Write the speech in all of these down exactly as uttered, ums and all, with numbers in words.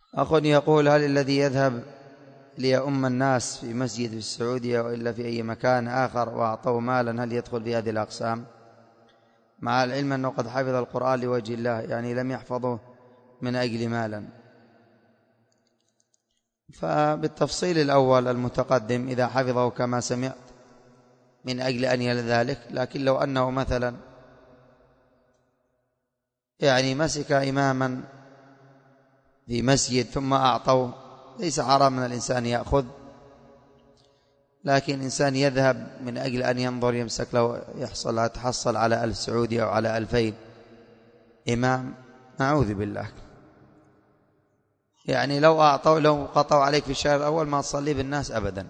أخ يقول: هل الذي يذهب ليؤم الناس في مسجد في السعودية وإلا في أي مكان آخر وأعطوه مالا هل يدخل في هذه الأقسام؟ مع العلم أنه قد حفظ القرآن لوجه الله، يعني لم يحفظه من أجل مالا. فبالتفصيل الأول المتقدم إذا حفظه كما سمعت من أجل أن يل ذلك، لكن لو أنه مثلا يعني مسك إماما في مسجد ثم أعطوه، ليس حرام من الإنسان يأخذ، لكن إنسان يذهب من أجل أن ينظر يمسك له يحصل يتحصل على ألف سعودي أو على ألفين إمام، نعوذ بالله. يعني لو أعطوا لو قطعوا عليك في الشهر الأول ما تصلي بالناس أبدا.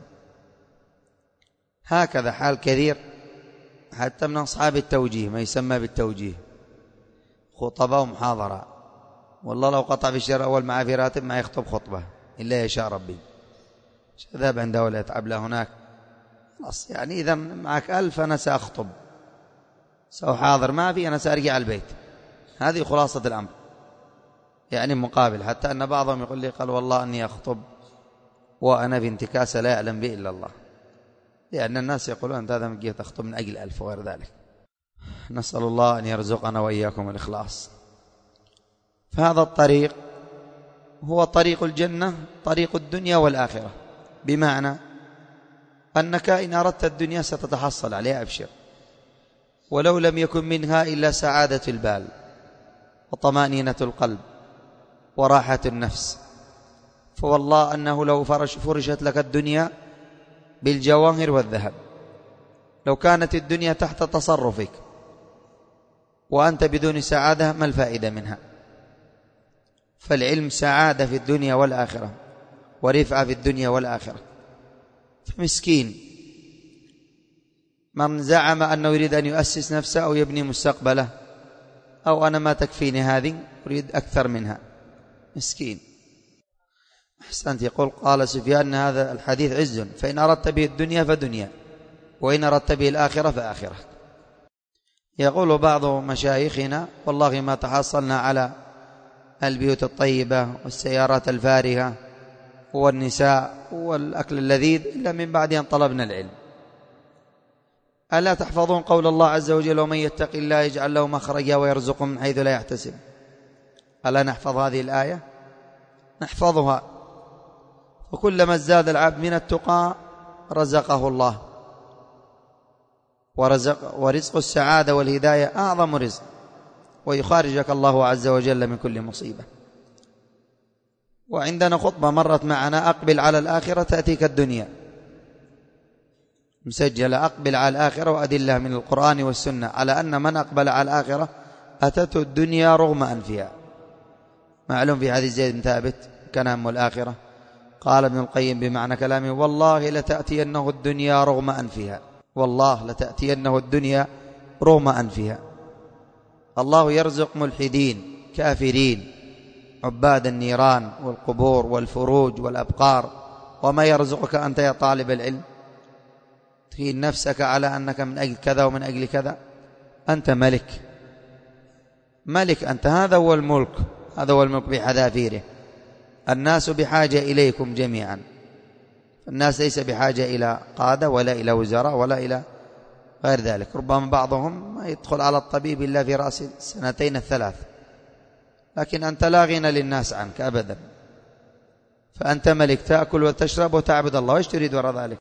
هكذا حال كثير حتى من أصحاب التوجيه، ما يسمى بالتوجيه، خطبة ومحاضرة، والله لو قطع في الشهر الأول معه في راتب ما يخطب خطبة إلا يشاء ربي، شذاب عنده ولا يتعب له هناك. خلاص يعني إذا معك ألف أنا سأخطب سأحاضر، ما في أنا سأرجع البيت. هذه خلاصة الأمر، يعني مقابل. حتى أن بعضهم يقول لي قال والله أني أخطب وأنا في انتكاسة لا يعلم به إلا الله، لأن الناس يقولون أنت هذا من جهة تخطب من أجل ألف وغير ذلك. نسأل الله أن يرزقنا وإياكم الإخلاص. فهذا الطريق هو طريق الجنة، طريق الدنيا والآخرة، بمعنى أنك إن أردت الدنيا ستتحصل عليها أبشر، ولو لم يكن منها إلا سعادة البال وطمأنينة القلب وراحة النفس. فوالله أنه لو فرش فرشت لك الدنيا بالجواهر والذهب، لو كانت الدنيا تحت تصرفك وأنت بدون سعادة ما الفائدة منها؟ فالعلم سعادة في الدنيا والآخرة ورفعة في الدنيا والآخرة. فمسكين من زعم أنه يريد أن يؤسس نفسه أو يبني مستقبله، أو أنا ما تكفيني هذه أريد أكثر منها، مسكين. أحسنت. يقول قال سفيان هذا الحديث عز، فإن أردت به الدنيا فدنيا، وإن أردت به الآخرة فآخرة. يقول بعض مشايخنا والله ما تحصلنا على البيوت الطيبة والسيارات الفارهة والنساء والأكل اللذيذ إلا من بعد أن طلبنا العلم. ألا تحفظون قول الله عز وجل ومن يتق الله يجعل له مخرجا ويرزقه من حيث لا يحتسب؟ ألا نحفظ هذه الآية؟ نحفظها. وكلما ازداد العبد من التقى رزقه الله، ورزق, ورزق السعادة والهداية أعظم رزق، ويخارجك الله عز وجل من كل مصيبة. وعندنا خطبة مرت معنا أقبل على الآخرة تأتيك الدنيا، مسجلة أقبل على الآخرة، وأدلة من القرآن والسنة على أن من أقبل على الآخرة أتته الدنيا رغم أنفها. معلوم في حديث زيد بن ثابت كان هم الآخرة، قال ابن القيم بمعنى كلامه والله لتأتينه الدنيا رغم أنفها، والله لتأتينه الدنيا رغم أنفها. الله يرزق ملحدين كافرين عباد النيران والقبور والفروج والأبقار، وما يرزقك أنت يا طالب العلم؟ تهين نفسك على أنك من أجل كذا ومن أجل كذا. أنت ملك، ملك أنت، هذا هو الملك، هذا هو الملك بحذافيره. الناس بحاجة إليكم جميعا، الناس ليس بحاجة إلى قادة ولا إلى وزراء ولا إلى غير ذلك. ربما بعضهم ما يدخل على الطبيب إلا في رأس السنتين الثلاث، لكن أنت لا غنى للناس عنك أبدا. فأنت ملك، تأكل وتشرب وتعبد الله، وإيش تريد وراء ذلك؟